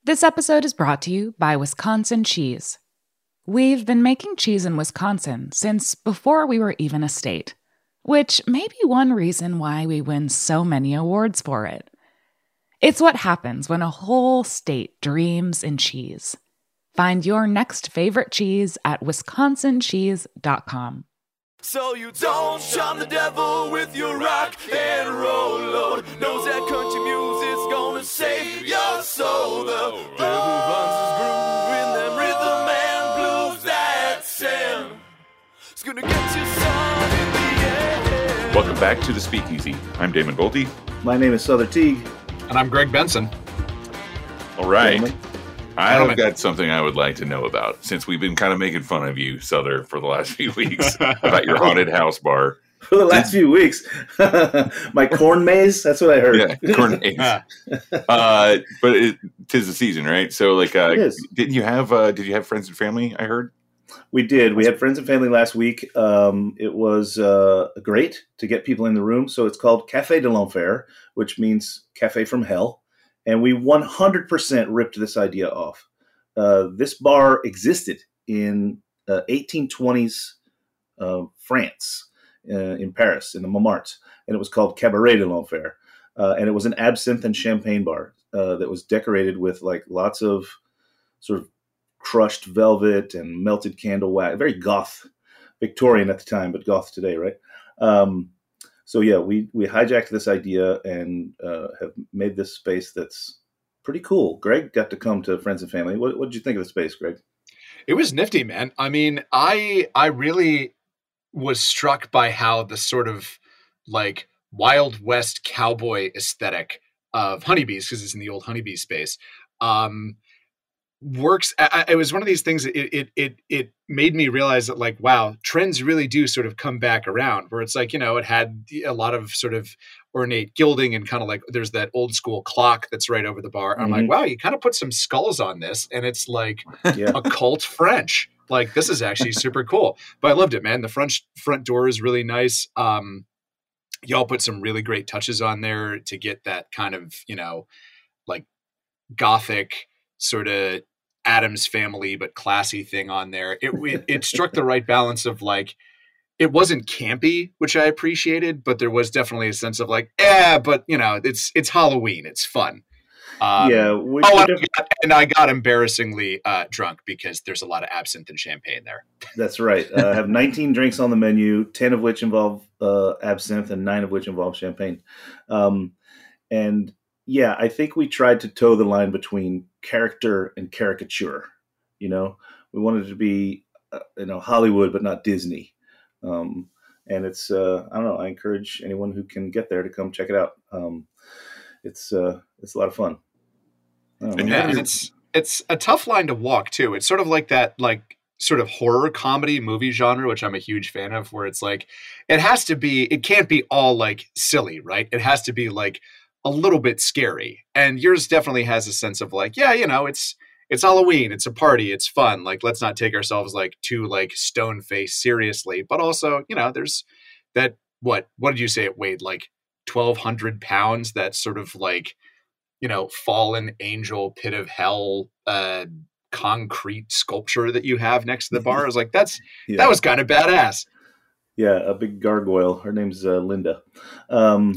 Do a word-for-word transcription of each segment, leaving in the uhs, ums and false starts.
This episode is brought to you by Wisconsin Cheese. We've been making cheese in Wisconsin since before we were even a state, which may be one reason why we win so many awards for it. It's what happens when a whole state dreams in cheese. Find your next favorite cheese at wisconsin cheese dot com. So you don't charm the devil with your rock and roll load. Knows that country music's gonna save your soul. The devil runs his groove in them rhythm and blues that Sam. It's gonna get you sun in the end. Welcome back to the Speakeasy. I'm Damon Bolte. My name is Souther Teague. And I'm Greg Benson. All right. Gentlemen. I've got something I would like to know about, since we've been kind of making fun of you, Souther, for the last few weeks about your haunted house bar. For the last few weeks. My corn maze, that's what I heard. Yeah, corn maze. uh, but it, 'tis the season, right? So, like, uh, It is. didn't you have uh, did you have friends and family, I heard? We did. We had friends and family last week. Um, it was uh, great to get people in the room. So it's called Café de l'Enfer, which means cafe from hell. And we one hundred percent ripped this idea off. Uh, this bar existed in uh, eighteen twenties uh, France, uh, in Paris, in the Montmartre. And it was called Cabaret de l'Enfer. Uh, and it was an absinthe and champagne bar uh, that was decorated with like lots of sort of crushed velvet and melted candle wax. Very goth, Victorian at the time, but goth today, right? Um, so yeah, we we hijacked this idea and uh, have made this space that's pretty cool. Greg got to come to Friends and Family. What what did you think of the space, Greg? It was nifty, man. I mean, I I really was struck by how the sort of like Wild West cowboy aesthetic of Honeybees, because it's in the old Honeybee space, um, works. I, it was one of these things that it, it it it made me realize that, like, wow, trends really do sort of come back around, where it's like, you know, it had a lot of sort of ornate gilding and kind of like there's that old school clock that's right over the bar. I'm Mhm. like, wow, you kind of put some skulls on this and it's like Yeah. occult French. Like, this is actually super cool. But I loved it, man. The front front door is really nice. Um, y'all put some really great touches on there to get that kind of, you know, like gothic sort of Addams Family but classy thing on there. It, it it struck the right balance of, like, it wasn't campy, which I appreciated, but there was definitely a sense of like, yeah, but you know, it's it's Halloween, it's fun. Um, yeah. We, oh, we and, def- I got, and I got embarrassingly uh, drunk because there's a lot of absinthe and champagne there. That's right. Uh, I have nineteen drinks on the menu, ten of which involve uh, absinthe and nine of which involve champagne. Um, and yeah, I think we tried to toe the line between character and caricature. You know, we wanted to be, uh, you know, Hollywood, but not Disney. Um, and it's, uh, I don't know, I encourage anyone who can get there to come check it out. Um, it's, uh, it's a lot of fun. I don't know. And Yeah, Yeah. and it's it's a tough line to walk too. It's sort of like that, like sort of horror comedy movie genre, which I'm a huge fan of, where it's like it has to be, it can't be all like silly, right? It has to be like a little bit scary. And yours definitely has a sense of like, yeah, you know, it's it's Halloween, it's a party, it's fun. Like, let's not take ourselves like too like stone faced seriously, but also, you know, there's that what what did you say it weighed, like twelve hundred pounds? That sort of like, you know, fallen angel pit of hell uh concrete sculpture that you have next to the bar. I was like, that's Yeah. that was kind of badass. Yeah, a big gargoyle. Her name's uh, Linda. Um,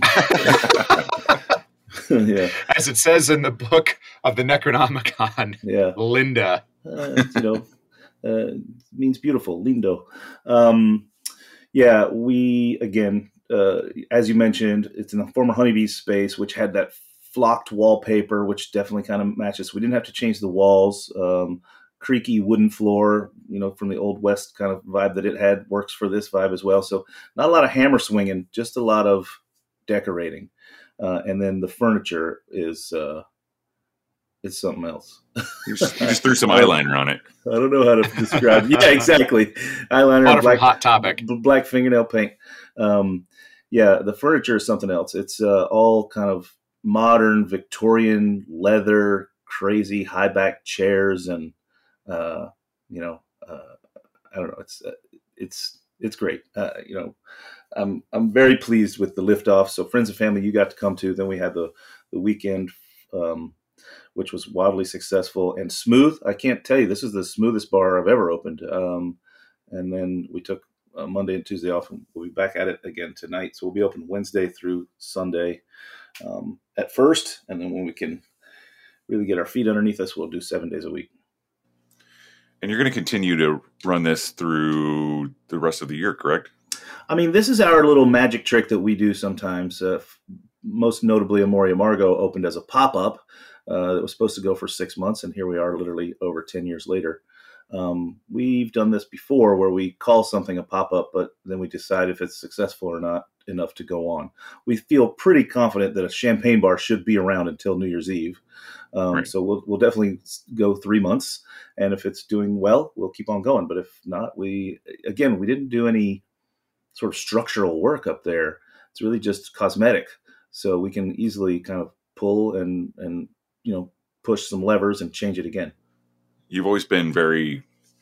yeah, As it says in the book of the Necronomicon, yeah. Linda. Uh, you know, uh, means beautiful, lindo. Um, yeah, we, again, uh, as you mentioned, it's in the former Honeybee space, which had that flocked wallpaper, which definitely kind of matches. We didn't have to change the walls. Um, creaky wooden floor, you know, from the Old West kind of vibe that it had, works for this vibe as well. So not a lot of hammer swinging, just a lot of decorating. Uh, and then the furniture is uh, is something else. You just, you just threw some eyeliner on it. I don't know how to describe. Yeah, exactly. Eyeliner, Water from black, Hot Topic. b- black fingernail paint. Um, yeah, the furniture is something else. It's uh, all kind of modern Victorian leather, crazy high back chairs, and uh, you know, uh, I don't know. It's uh, it's it's great. Uh, you know, I'm I'm very pleased with the liftoff. So friends and family, you got to come to. Then we had the the weekend. Um, which was wildly successful and smooth. I can't tell you, this is the smoothest bar I've ever opened. Um, and then we took uh, Monday and Tuesday off, and we'll be back at it again tonight. So we'll be open Wednesday through Sunday um, at first, and then when we can really get our feet underneath us, we'll do seven days a week. And you're going to continue to run this through the rest of the year, correct? I mean, this is our little magic trick that we do sometimes. Uh, most notably, Amore Amargo opened as a pop-up uh, that was supposed to go for six months, and here we are literally over ten years later. Um, we've done this before where we call something a pop-up, but then we decide if it's successful or not enough to go on. We feel pretty confident that a champagne bar should be around until New Year's Eve. Um, right. So we'll, we'll definitely go three months. And if it's doing well, we'll keep on going. But if not, we, again, we didn't do any sort of structural work up there. It's really just cosmetic. So we can easily kind of pull and, and, you know, push some levers and change it again. You've always been very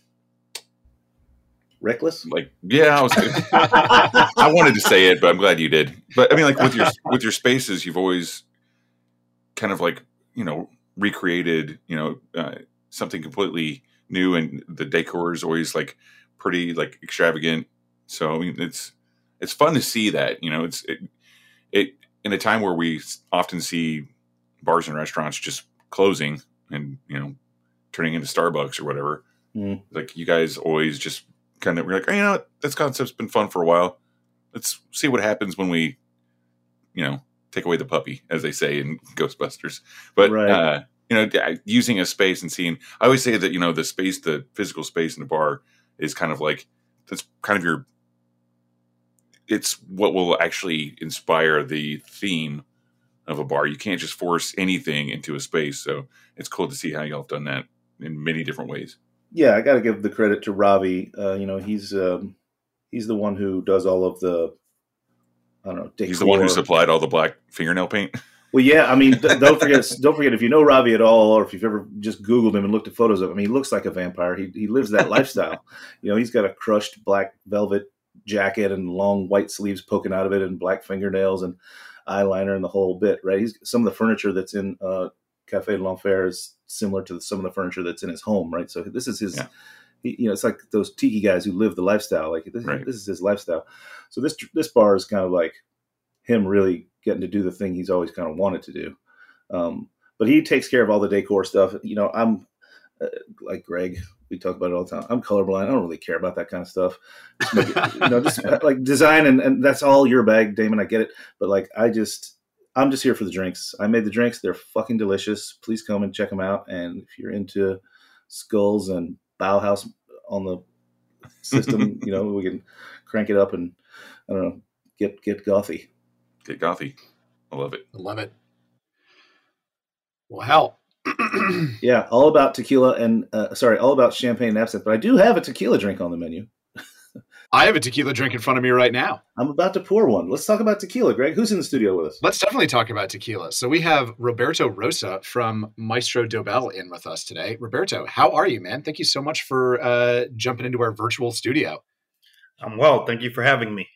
reckless. Like, yeah, I was, I wanted to say it, but I'm glad you did. But I mean, like with your, with your spaces, you've always kind of like, you know, recreated, you know, uh, something completely new, and the decor is always like pretty like extravagant. So I mean, it's, it's fun to see that, you know, it's, it, it in a time where we often see bars and restaurants just closing and, you know, turning into Starbucks or whatever. Mm. Like you guys always just kind of, we're like, oh, you know what? This concept's been fun for a while. Let's see what happens when we, you know, take away the puppy, as they say in Ghostbusters. But, right. uh, you know, using a space and seeing, I always say that, you know, the space, the physical space in the bar is kind of like, that's kind of your, it's what will actually inspire the theme of a bar. You can't just force anything into a space. So it's cool to see how y'all have done that in many different ways. Yeah, I got to give the credit to Ravi. Uh, you know, he's um, he's the one who does all of the, I don't know, decor. He's the one who supplied all the black fingernail paint. Well, yeah, I mean, don't forget, don't forget if you know Ravi at all, or if you've ever just Googled him and looked at photos of him, he looks like a vampire. He he lives that lifestyle. You know, he's got a crushed black velvet jacket and long white sleeves poking out of it, and black fingernails and eyeliner and the whole bit. Right? He's some of the furniture that's in uh, Café de l'Enfer is similar to some of the furniture that's in his home, right? So this is his, yeah. he, you know, it's like those tiki guys who live the lifestyle. Like this, right. this is his lifestyle. So this this bar is kind of like him really getting to do the thing he's always kind of wanted to do. Um, but he takes care of all the decor stuff. You know, I'm uh, like Greg. We talk about it all the time. I'm colorblind. I don't really care about that kind of stuff. Just make it, you know, just like design and, and that's all your bag, Damon. I get it. But like, I just. I'm just here for the drinks. I made the drinks. They're fucking delicious. Please come and check them out. And if you're into skulls and Bauhaus on the system, you know, we can crank it up and, I don't know, get get gothy. Get gothy. I love it. I love it. Well, hell. Yeah, all about tequila and, uh, sorry, all about champagne and absinthe. But I do have a tequila drink on the menu. I have a tequila drink in front of me right now. I'm about to pour one. Let's talk about tequila, Greg. Who's in the studio with us? Let's definitely talk about tequila. So we have Roberto Rosa from Maestro Dobel in with us today. Roberto, how are you, man? Thank you so much for uh, jumping into our virtual studio. I'm well. Thank you for having me.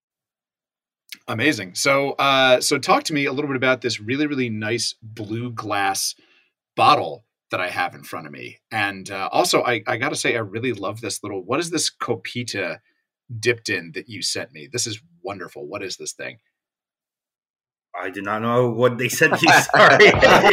Amazing. So, uh, so talk to me a little bit about this really, really nice blue glass bottle that I have in front of me. And uh, also, I, I got to say, I really love this little, what is this Copita dipped in that you sent me? This is wonderful. What is this thing? I did not know what they sent you. Sorry.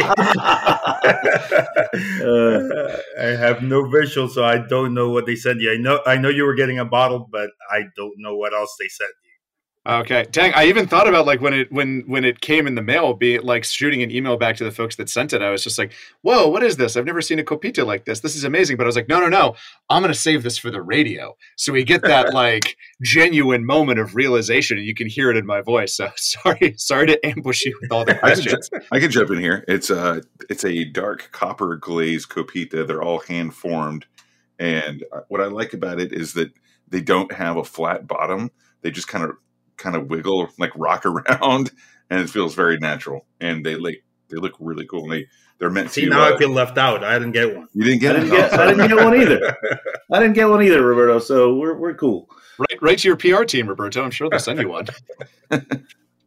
uh, I have no visual, so I don't know what they sent you. I know I know you were getting a bottle, but I don't know what else they sent you. Okay. Dang, I even thought about like when it when when it came in the mail, be it like shooting an email back to the folks that sent it. I was just like, whoa, what is this? I've never seen a Copita like this. This is amazing. But I was like, no, no, no. I'm gonna save this for the radio. So we get that like genuine moment of realization, and you can hear it in my voice. So sorry, sorry to ambush you with all the questions. I can, I can jump in here. It's a it's a dark copper glazed Copita. They're all hand formed. And what I like about it is that they don't have a flat bottom. They just kind of kind of wiggle, like rock around, and it feels very natural. And they like they look really cool. And they they're meant See, to. See, now uh, I feel left out. I didn't get one. You didn't get I it. Didn't get, I didn't get one either. I didn't get one either, Roberto. So we're we're cool. Right, right to your P R team, Roberto. I'm sure they'll send you one.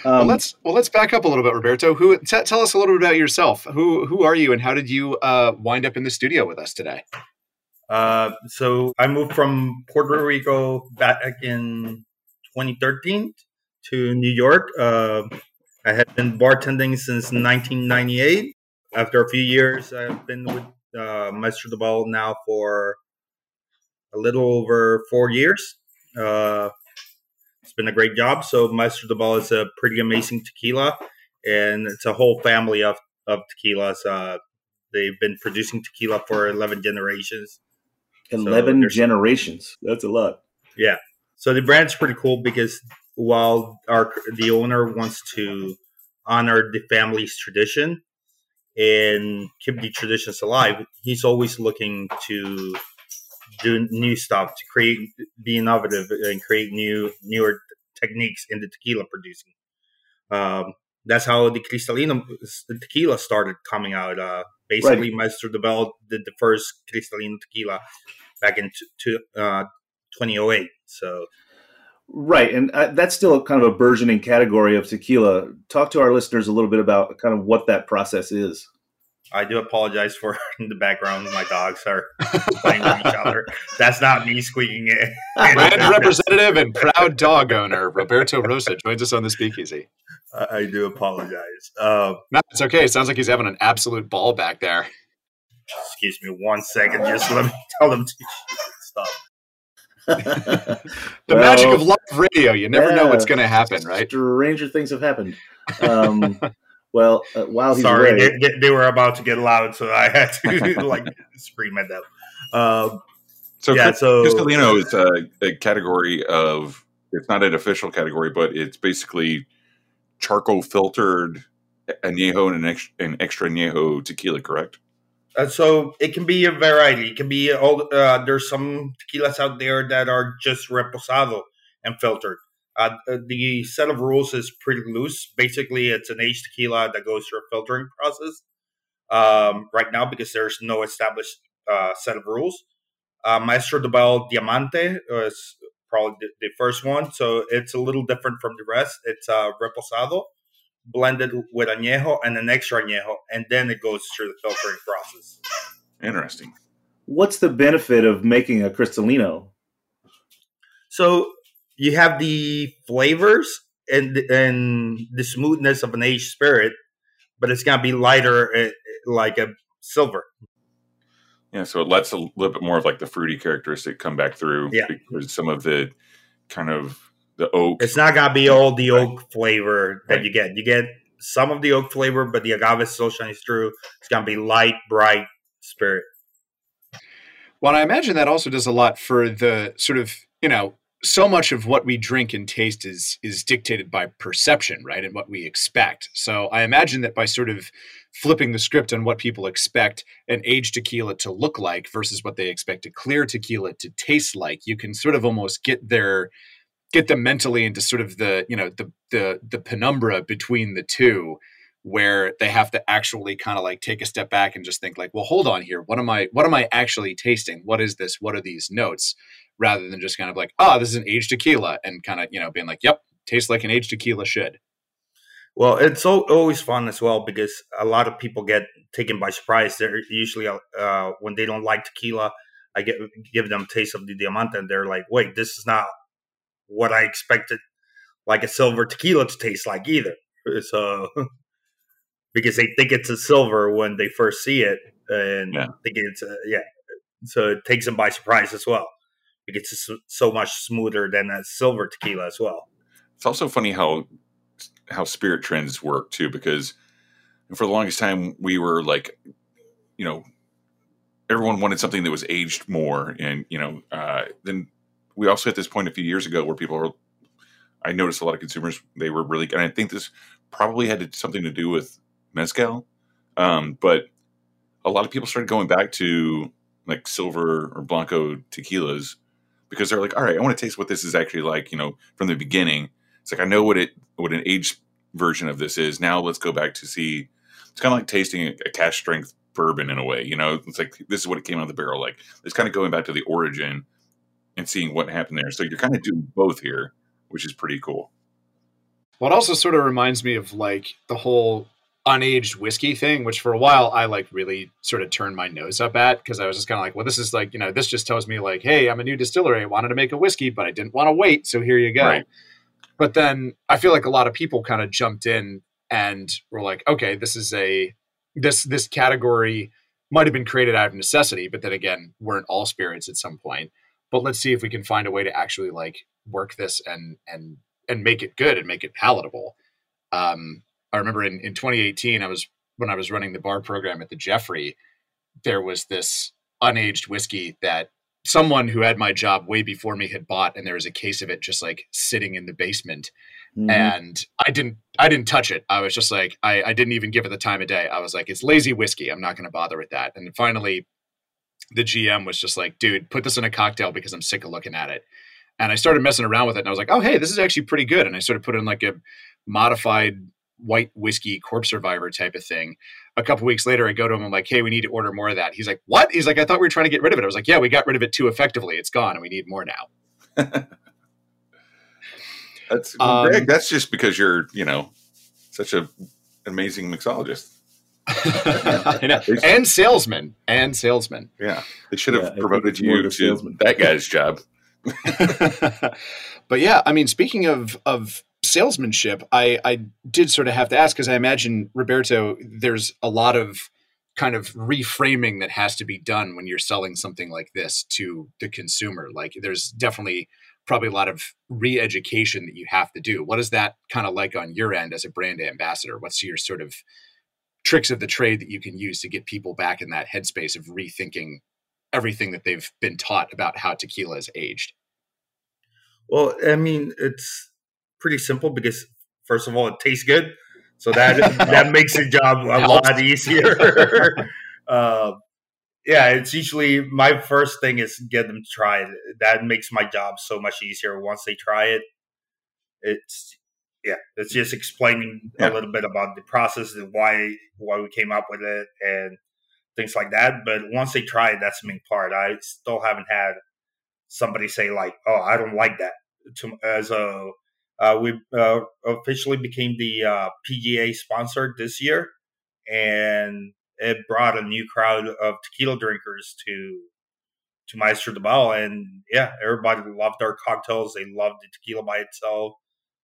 Um, well, let's well let's back up a little bit, Roberto. Who t- tell us a little bit about yourself. Who who are you, and how did you uh, wind up in the studio with us today? Uh, so I moved from Puerto Rico back in twenty thirteen to New York. Uh, I had been bartending since nineteen ninety-eight. After a few years, I've been with uh, Maestro Dobel now for a little over four years. Uh, it's been a great job. So Maestro Dobel is a pretty amazing tequila, and it's a whole family of, of tequilas. Uh, they've been producing tequila for eleven generations. eleven so generations. That's a lot. Yeah. So the brand's pretty cool because while our the owner wants to honor the family's tradition and keep the traditions alive, he's always looking to do new stuff, to create, be innovative, and create new newer techniques in the tequila producing. Um, that's how the Cristalino the tequila started coming out. Uh, basically, right. Maestro Dobel did the first Cristalino tequila back in t- t- uh, twenty oh eight. So, right, and uh, that's still a kind of a burgeoning category of tequila. Talk to our listeners a little bit about kind of what that process is. I do apologize for the background. My dogs are playing with each other. That's not me squeaking it. Brand representative and proud dog owner Roberto Rosa joins us on the Speakeasy. I, I do apologize. Uh, no, it's okay. It sounds like he's having an absolute ball back there. Excuse me one second. Just let me tell them to stop. the well, magic of live radio. You never yeah, know what's going to happen, right? Stranger things have happened. Um, well, uh, while he's Sorry, away, they, they were about to get loud, so I had to like scream at them. Uh, so, yeah, so Cristalino is a, a category of, it's not an official category, but it's basically charcoal filtered añejo and an extra, an extra añejo tequila, correct? Uh, so it can be a variety. It can be all. Uh, there's some tequilas out there that are just reposado and filtered. Uh, the set of rules is pretty loose. Basically, it's an aged tequila that goes through a filtering process um, right now because there's no established uh, set of rules. Uh, Maestro Dobel Diamante is probably the, the first one, so it's a little different from the rest. It's uh, reposado, blended with añejo and an extra añejo, and then it goes through the filtering process. Interesting. What's the benefit of making a Cristalino? So you have the flavors and and the smoothness of an aged spirit, but it's going to be lighter uh, like a silver. Yeah, so it lets a little bit more of like the fruity characteristic come back through. Yeah. Because some of the kind of the oak. It's not going to be all the oak flavor that right. you get. You get some of the oak flavor, but the agave still shines through. It's going to be light, bright spirit. Well, I imagine that also does a lot for the sort of, you know, so much of what we drink and taste is is dictated by perception, right? And what we expect. So I imagine that by sort of flipping the script on what people expect an aged tequila to look like versus what they expect a clear tequila to taste like, you can sort of almost get their get them mentally into sort of the, you know, the the the penumbra between the two, where they have to actually kind of like take a step back and just think like, well, hold on here. What am I what am I actually tasting? What is this? What are these notes? Rather than just kind of like, oh, this is an aged tequila, and kind of, you know, being like, yep, tastes like an aged tequila should. Well, it's always fun as well because a lot of people get taken by surprise. They're usually, uh, when they don't like tequila, I get give them a taste of the Diamante, and they're like, wait, this is not what I expected like a silver tequila to taste like either. So, because they think it's a silver when they first see it, and yeah. think it's a, yeah. So it takes them by surprise as well. Because it's so much smoother than a silver tequila as well. It's also funny how how spirit trends work too, because for the longest time we were like, you know, everyone wanted something that was aged more, and you know, uh, then we also hit this point a few years ago where people were. I noticed a lot of consumers they were really, and I think this probably had something to do with mezcal, um, but a lot of people started going back to like silver or blanco tequilas. Because they're like, all right, I want to taste what this is actually like, you know, from the beginning. It's like, I know what it, what an aged version of this is. Now let's go back to see. It's kind of like tasting a, a cask strength bourbon in a way, you know. It's like this is what it came out of the barrel like. It's kind of going back to the origin and seeing what happened there. So you're kind of doing both here, which is pretty cool. Well, it also sort of reminds me of like the whole unaged whiskey thing, which for a while I like really sort of turned my nose up at, because I was just kind of like, well, this is like, you know, this just tells me like, hey, I'm a new distillery. I wanted to make a whiskey, but I didn't want to wait. So here you go. Right. But then I feel like a lot of people kind of jumped in and were like, okay, this is a, this, this category might have been created out of necessity, but then again, weren't all spirits at some point. But let's see if we can find a way to actually like work this and, and, and make it good and make it palatable. Um, I remember in, in twenty eighteen, I was, when I was running the bar program at the Jeffrey, there was this unaged whiskey that someone who had my job way before me had bought, and there was a case of it just like sitting in the basement. Mm-hmm. And I didn't, I didn't touch it. I was just like, I, I didn't even give it the time of day. I was like, it's lazy whiskey. I'm not going to bother with that. And then finally the G M was just like, dude, put this in a cocktail because I'm sick of looking at it. And I started messing around with it and I was like, oh, hey, this is actually pretty good. And I sort of put in like a modified white whiskey Corpse Survivor type of thing. A couple weeks later, I go to him. I'm like, hey, we need to order more of that. He's like, what? He's like, I thought we were trying to get rid of it. I was like, yeah, we got rid of it too effectively. It's gone and we need more now. That's um, Greg, that's just because you're, you know, such a amazing mixologist. and salesman. And salesman. Yeah. They should have yeah, promoted you to salesman. That guy's job. But yeah, I mean, speaking of of salesmanship, I, I did sort of have to ask, because I imagine, Roberto, there's a lot of kind of reframing that has to be done when you're selling something like this to the consumer. Like there's definitely probably a lot of re-education that you have to do. What is that kind of like on your end as a brand ambassador? What's your sort of tricks of the trade that you can use to get people back in that headspace of rethinking everything that they've been taught about how tequila is aged? Well, I mean, it's pretty simple because, first of all, it tastes good. So that that makes the job a lot easier. uh, yeah, it's usually my first thing is get them to try it. That makes my job so much easier once they try it. It's yeah, it's just explaining yeah. a little bit about the process and why why we came up with it and things like that. But once they try it, that's the main part. I still haven't had somebody say like, "Oh, I don't like that." To, as a uh, we uh, officially became the uh, P G A sponsor this year, and it brought a new crowd of tequila drinkers to to Maestro Dobel, and yeah, everybody loved our cocktails. They loved the tequila by itself.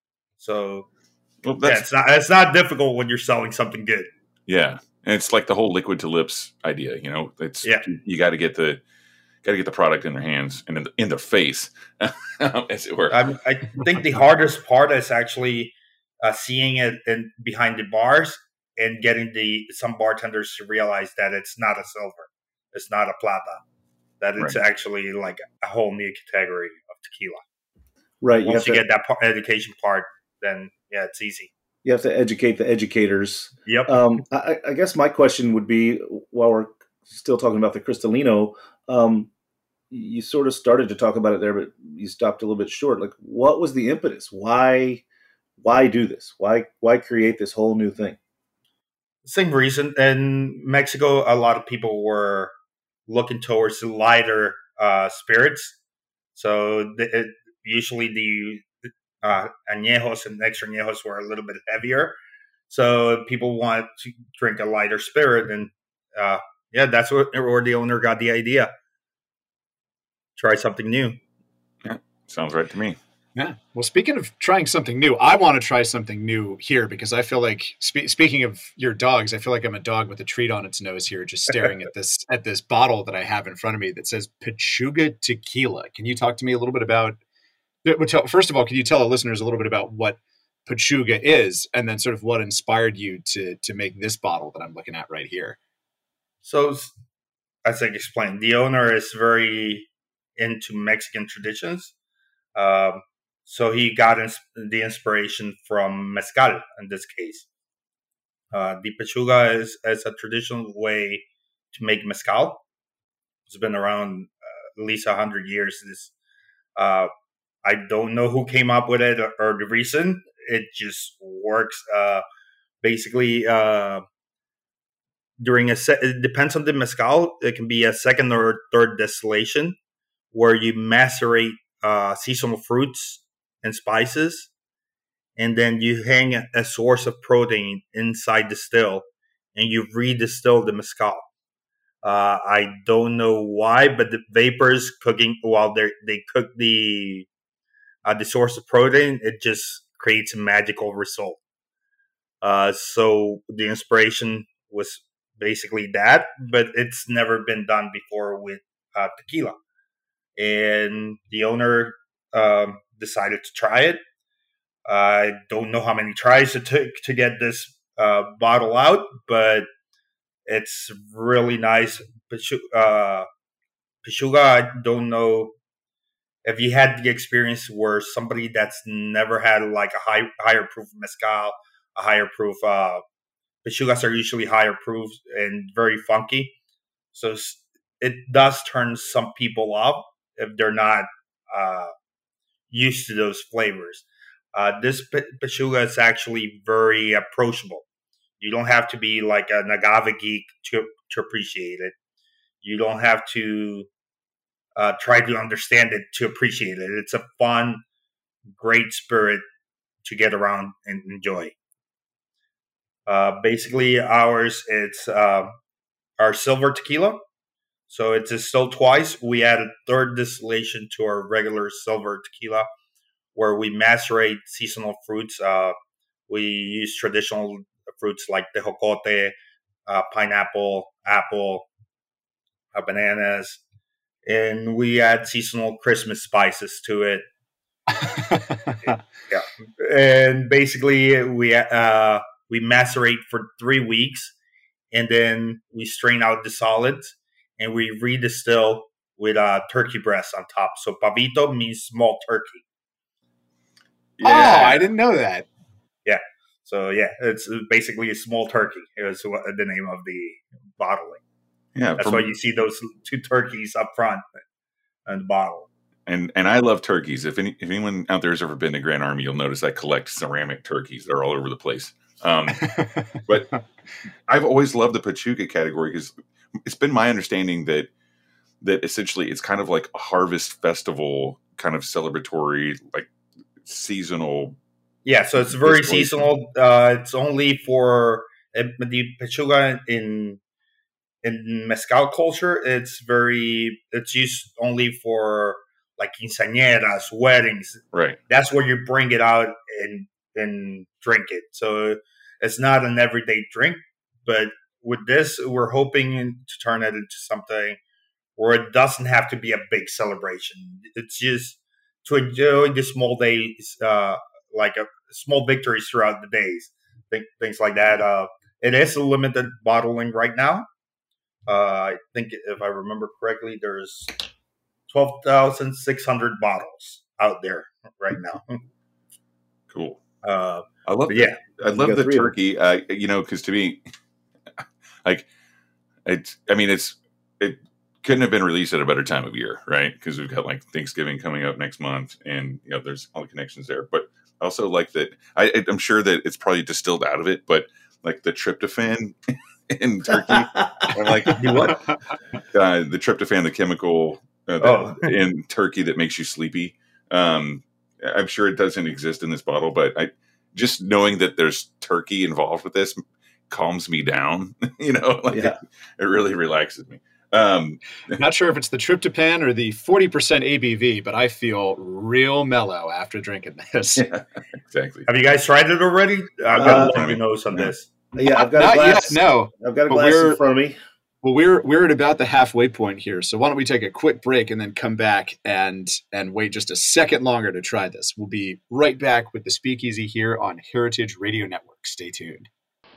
So well, yeah, it's not it's not difficult when you're selling something good. Yeah, and it's like the whole liquid to lips idea. You know, it's yeah. you got to get the got to get the product in their hands and in, the, in their face, as it were. I, I think the hardest part is actually uh, seeing it in, behind the bars and getting the some bartenders to realize that it's not a silver, it's not a plata, that it's right. actually like a whole new category of tequila. Right. Once you, you get that part, education part, then yeah, it's easy. You have to educate the educators. Yep. Um, I, I guess my question would be, while we're still talking about the Cristalino, um, you sort of started to talk about it there, but you stopped a little bit short. Like, what was the impetus? Why, why do this? Why, why create this whole new thing? Same reason. In Mexico, a lot of people were looking towards the lighter uh, spirits. So the, it, usually the uh, añejos and extra añejos were a little bit heavier. So people want to drink a lighter spirit. And uh, yeah, that's what, where the owner got the idea. Try something new. Yeah, sounds right to me. Yeah. Well, speaking of trying something new, I want to try something new here because I feel like spe- speaking of your dogs, I feel like I'm a dog with a treat on its nose here, just staring at this at this bottle that I have in front of me that says Pechuga Tequila. Can you talk to me a little bit about? First of all, can you tell the listeners a little bit about what Pechuga is, and then sort of what inspired you to to make this bottle that I'm looking at right here? So, as I explained, the owner is very into Mexican traditions. Um, so he got ins- the inspiration from mezcal in this case. Uh, the pechuga is, is a traditional way to make mezcal. It's been around uh, at least one hundred years. This, uh, I don't know who came up with it or, or the reason. It just works. Uh, basically, uh, during a se- it depends on the mezcal. It can be a second or third distillation, where you macerate uh, seasonal fruits and spices, and then you hang a, a source of protein inside the still, and you redistill the mezcal. Uh, I don't know why, but the vapors cooking while they they cook the uh, the source of protein, it just creates a magical result. Uh, so the inspiration was basically that, but it's never been done before with uh, tequila. And the owner um, decided to try it. I don't know how many tries it took to get this uh, bottle out, but it's really nice. Uh, Pechuga, I don't know if you had the experience where somebody that's never had like a high, higher proof mezcal, a higher proof, uh, Pechugas are usually higher proof and very funky. So it does turn some people off if they're not uh, used to those flavors. Uh, this Pechuga is actually very approachable. You don't have to be like an agave geek to, to appreciate it. You don't have to uh, try to understand it to appreciate it. It's a fun, great spirit to get around and enjoy. Uh, basically, ours, it's uh, our silver tequila. So it's distilled twice. We add a third distillation to our regular silver tequila, where we macerate seasonal fruits. Uh, we use traditional fruits like tejocote, uh, pineapple, apple, uh, bananas, and we add seasonal Christmas spices to it. Yeah, and basically we uh, we macerate for three weeks, and then we strain out the solids, and we redistill with uh, turkey breast on top. So pavito means small turkey. Yeah. Oh, I didn't know that. Yeah. So, yeah, it's basically a small turkey. It was the name of the bottling. Yeah. That's why you see those two turkeys up front in the bottle. And and I love turkeys. If any if anyone out there has ever been to Grand Army, you'll notice I collect ceramic turkeys. They're all over the place. Um, but I've always loved the Pechuga category because it's been my understanding that that essentially it's kind of like a harvest festival, kind of celebratory, like seasonal. Yeah, so it's very seasonal. Uh, it's only for uh, the Pechuga in in mezcal culture. It's very it's used only for like quinceañeras, weddings. Right. That's where you bring it out and and drink it. So it's not an everyday drink, but with this, we're hoping to turn it into something where it doesn't have to be a big celebration. It's just to enjoy the small days, uh, like a small victories throughout the days, Think, things like that. Uh, it is a limited bottling right now. Uh, I think if I remember correctly, there's twelve thousand six hundred bottles out there right now. Cool. Uh, I love yeah. I love the turkey. Uh, you know, because to me, like, it's. I mean, it's it couldn't have been released at a better time of year, right? Because we've got like Thanksgiving coming up next month, and you know, there's all the connections there. But I also like that. I, I'm sure that it's probably distilled out of it, but like the tryptophan in turkey, I'm like what? Uh, the tryptophan, the chemical uh, that, oh. in turkey that makes you sleepy. Um, I'm sure it doesn't exist in this bottle, but I just knowing that there's turkey involved with this calms me down. You know, like Yeah. it, it really relaxes me. Um, Not sure if it's the tryptophan or the forty percent A B V, but I feel real mellow after drinking this. yeah, exactly. Have you guys tried it already? I've got a long nose on this. Yeah, I've got Not a glass. yet, no. I've got a But glass we're- in front of me. Well, we're we're at about the halfway point here, so why don't we take a quick break and then come back and and wait just a second longer to try this. We'll be right back with the Speakeasy here on Heritage Radio Network. Stay tuned.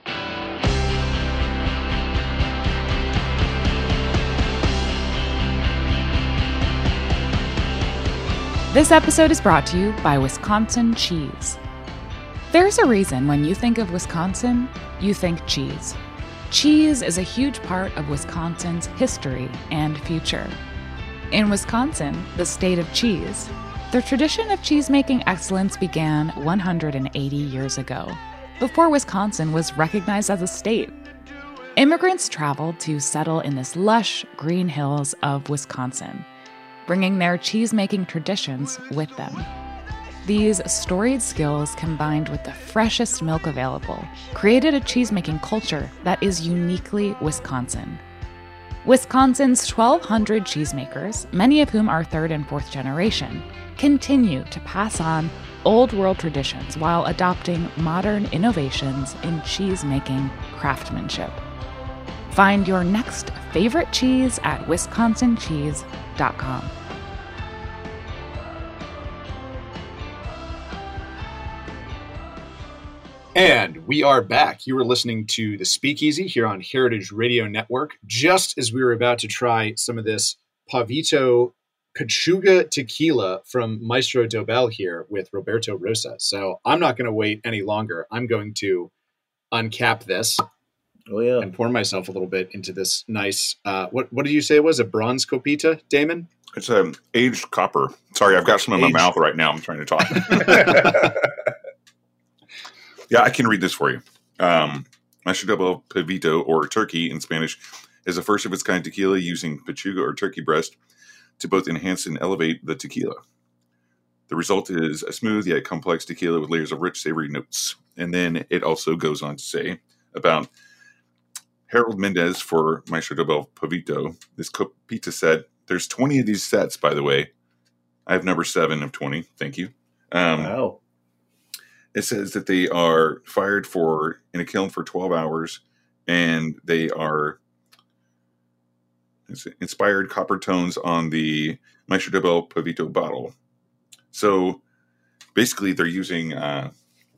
This episode is brought to you by Wisconsin Cheese. There's a reason when you think of Wisconsin, you think cheese. Cheese is a huge part of Wisconsin's history and future. In Wisconsin, the state of cheese, the tradition of cheesemaking excellence began one hundred eighty years ago, before Wisconsin was recognized as a state. Immigrants traveled to settle in this lush green hills of Wisconsin, bringing their cheesemaking traditions with them. These storied skills, combined with the freshest milk available, created a cheesemaking culture that is uniquely Wisconsin. Wisconsin's twelve hundred cheesemakers, many of whom are third and fourth generation, continue to pass on old world traditions while adopting modern innovations in cheesemaking craftsmanship. Find your next favorite cheese at wisconsin cheese dot com. And we are back. You were listening to The Speakeasy here on Heritage Radio Network, just as we were about to try some of this Pavito Kachuga tequila from Maestro Dobel here with Roberto Rosa. So I'm not going to wait any longer. I'm going to uncap this Oh yeah. and pour myself a little bit into this nice, uh, what what did you say it was? A bronze copita, Damon? It's um, aged copper. Sorry, I've got some in my Aged. mouth right now. I'm trying to talk. Yeah, I can read this for you. Um, Maestro Dobel Pavito, or turkey in Spanish, is a first of its kind tequila using pechuga or turkey breast to both enhance and elevate the tequila. The result is a smooth yet complex tequila with layers of rich, savory notes. And then it also goes on to say about Harold Mendez for Maestro Dobel Pavito. This copita set, there's twenty of these sets, by the way. I have number seven of twenty. Thank you. Um, Wow. It says that they are fired for in a kiln for twelve hours, and they are inspired copper tones on the Maestro Dobel Pavito bottle. So basically, they're using uh,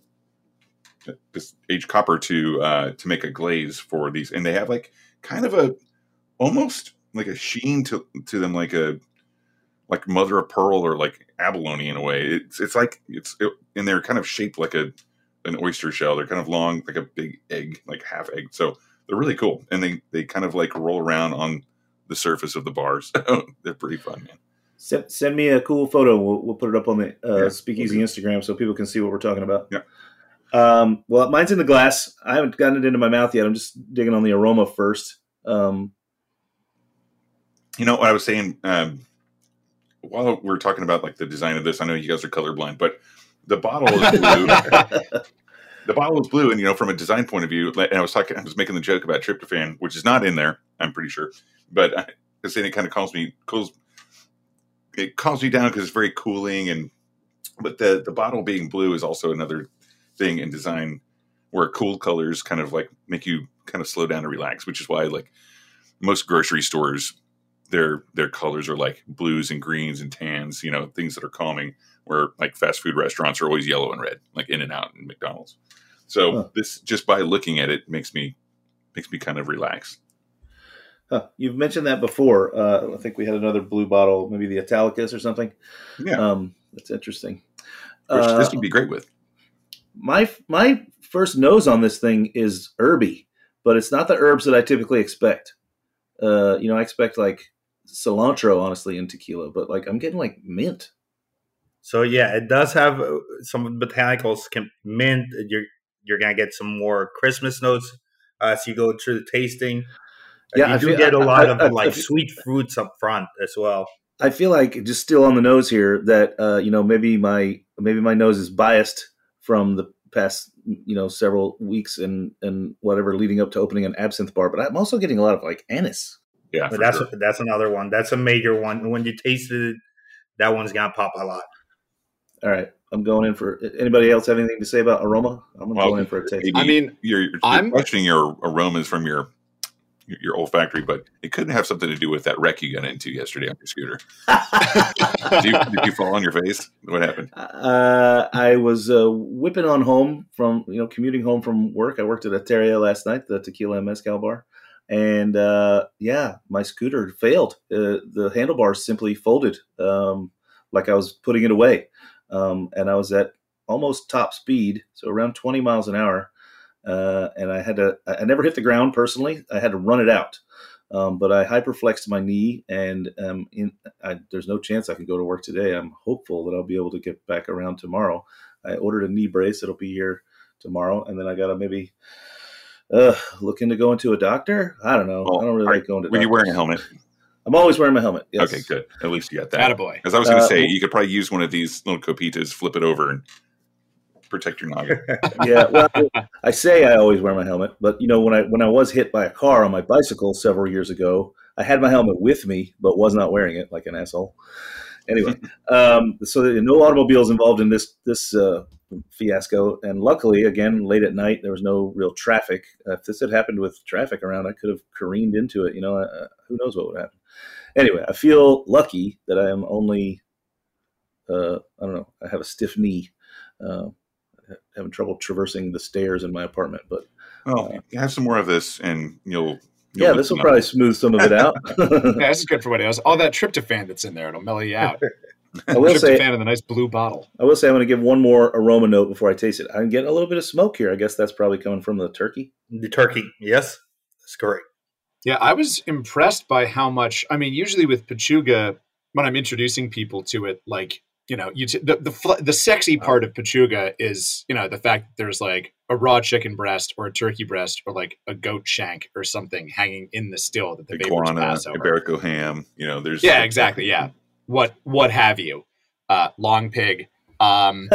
this aged copper to uh, to make a glaze for these, and they have like kind of a almost like a sheen to to them, like a like mother of pearl or like abalone in a way. It's it's like it's it, and they're kind of shaped like a an oyster shell. They're kind of long, like a big egg, like half egg. So they're really cool, and they they kind of like roll around on the surface of the bars. They're pretty fun, man. Send, send me a cool photo. We'll, we'll put it up on the uh, Yeah, Speakeasy we'll Instagram so people can see what we're talking about. Yeah. Um, well, mine's in the glass. I haven't gotten it into my mouth yet. I'm just digging on the aroma first. Um, You know what I was saying um, while we were talking about like the design of this. I know you guys are colorblind, but the bottle is blue. The bottle is blue, and you know, from a design point of view, and I was talking, I was making the joke about tryptophan, which is not in there, I'm pretty sure, but I was saying it kind of calms me, cools, it calms me down because it's very cooling, and but the the bottle being blue is also another thing in design where cool colors kind of like make you kind of slow down and relax, which is why like most grocery stores, their their colors are like blues and greens and tans, you know, things that are calming. Where like fast food restaurants are always yellow and red, like In-N-Out and McDonald's. So Huh. this, just by looking at it, makes me makes me kind of relax. huh, you've mentioned that before. Uh, I think we had another blue bottle, maybe the Italicus or something. Yeah, Um, that's interesting. which Uh, this would be great with. my my first nose on this thing is herby, but it's not the herbs that I typically expect. Uh, you know, I expect like cilantro, honestly, in tequila, but like I'm getting like mint. So yeah, it does have uh, some botanicals. Can mint. You're you're gonna get some more Christmas notes uh, as you go through the tasting. Uh, Yeah, you I do feel- get a I- lot I- of I- like I- sweet fruits up front as well. I feel like just still on the nose here that uh, you know maybe my maybe my nose is biased from the past you know several weeks and and whatever leading up to opening an absinthe bar, but I'm also getting a lot of like anise. Yeah, But for that's sure. that's another one. That's a major one. When you taste it, that one's gonna pop a lot. All right, I'm going in for. Anybody else have anything to say about aroma? I'm Well, going in for a taste. maybe I mean, you're, you're I'm- questioning your aromas from your your olfactory, but it couldn't have something to do with that wreck you got into yesterday on your scooter. did, you, did you fall on your face? What happened? Uh, I was uh, whipping on home from, you know, commuting home from work. I worked at Ateria last night, the tequila and mezcal bar. And uh, yeah, my scooter failed. Uh, the handlebars simply folded um, like I was putting it away. Um, and I was at almost top speed, so around twenty miles an hour. Uh, and I had to, I never hit the ground personally. I had to run it out. Um, but I hyperflexed my knee, and um, in, I, there's no chance I can go to work today. I'm hopeful that I'll be able to get back around tomorrow. I ordered a knee brace. It'll be here tomorrow. And then I got to maybe uh, look into going to a doctor. I don't know. Well, I don't really are- like going to Were you wearing a doctors. helmet? I'm always wearing my helmet. Yes. Okay, good. At least you got that. Attaboy. As I was going to Uh, say, you could probably use one of these little copitas, flip it over, and protect your noggin. Yeah. Well, I say I always wear my helmet, but you know, when I when I was hit by a car on my bicycle several years ago, I had my helmet with me, but was not wearing it like an asshole. Anyway, um, so there are no automobiles involved in this this uh, fiasco, and luckily, again, late at night, there was no real traffic. Uh, if this had happened with traffic around, I could have careened into it. You know, uh, who knows what would happen. Anyway, I feel lucky that I am only, uh, I don't know, I have a stiff knee, uh, having trouble traversing the stairs in my apartment. But Well, have some more of this, and you'll. you'll yeah, look this will up. probably smooth some of it out. Yeah, this is good for what it is. All that tryptophan that's in there, it'll mellow you out. I will Tryptophan say, in the nice blue bottle. I will say, I'm going to give one more aroma note before I taste it. I'm getting a little bit of smoke here. I guess that's probably coming from the turkey. The turkey, yes, that's correct. Yeah, I was impressed by how much. I mean, usually with Pechuga, when I'm introducing people to it, like, you know, you t- the the fl- the sexy part of Pechuga is, you know, the fact that there's like a raw chicken breast or a turkey breast or like a goat shank or something hanging in the still that the vapors Iguana, pass over. Iberico ham. You know, there's Yeah, exactly. Yeah, what what have you? Uh, long pig. Um,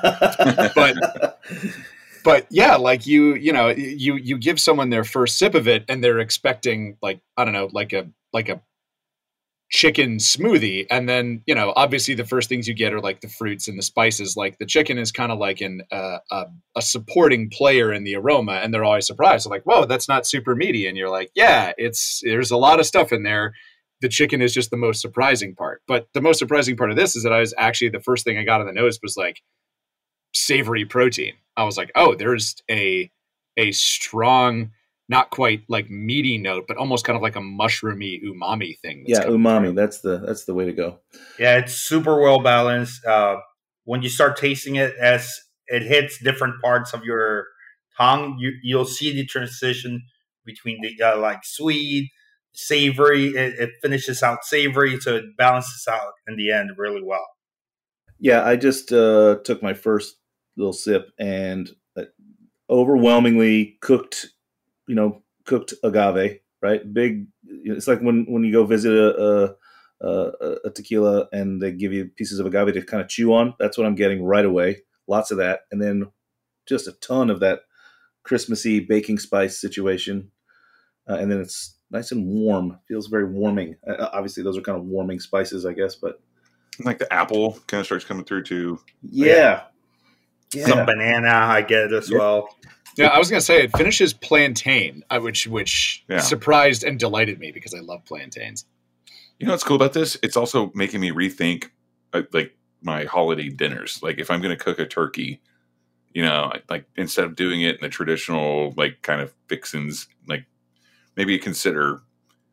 but but yeah, like you you know you you give someone their first sip of it and they're expecting like I don't know like a like a chicken smoothie, and then you know obviously the first things you get are like the fruits and the spices. Like the chicken is kind of like an uh, a, a supporting player in the aroma, and they're always surprised. They're like, whoa, that's not super meaty, and you're like, yeah, it's there's a lot of stuff in there. The chicken is just the most surprising part. But the most surprising part of this is that I was actually the first thing I got on the nose was like savory protein. I was like, oh, there's a a strong, not quite like meaty note, but almost kind of like a mushroomy umami thing. Yeah, coming umami. through. That's the that's the way to go. Yeah, it's super well balanced. Uh, when you start tasting it, as it hits different parts of your tongue, you you'll see the transition between the uh, like sweet, savory. It, it finishes out savory, so it balances out in the end really well. Yeah, I just uh, took my first little sip and uh, overwhelmingly cooked, you know, cooked agave. Right, big. It's like when when you go visit a, a, a, a tequila and they give you pieces of agave to kind of chew on. That's what I'm getting right away. Lots of that, and then just a ton of that Christmassy baking spice situation, uh, and then it's nice and warm. Feels very warming. Uh, obviously, those are kind of warming spices, I guess, but like the apple kind of starts coming through too. yeah, yeah. Some banana, I get as Yeah. well. Yeah, I was gonna say it finishes plantain, uh, which which Yeah. surprised and delighted me because I love plantains. You know what's cool about this? It's also making me rethink uh, like my holiday dinners. Like if I'm going to cook a turkey, you know, like instead of doing it in the traditional like kind of fixins, like maybe consider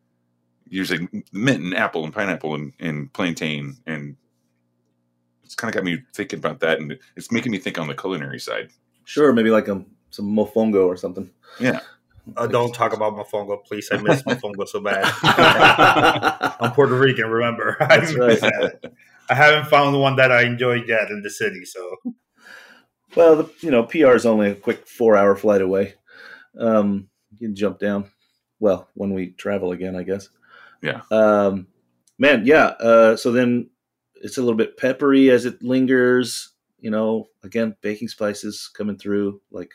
using mint and apple and pineapple and, and plantain, and it's kind of got me thinking about that, and it's making me think on the culinary side. Sure, maybe like a, some mofongo or something. Yeah. Uh, don't talk about mofongo, please. I miss mofongo so bad. I'm Puerto Rican, remember? I That's miss right. that. I haven't found one that I enjoyed yet in the city. So Well, the, you know, P R is only a quick four-hour flight away. Um, you can jump down. Well, when we travel again, I guess. Yeah. Um, man, yeah. Uh, so then it's a little bit peppery as it lingers. You know, again, baking spices coming through like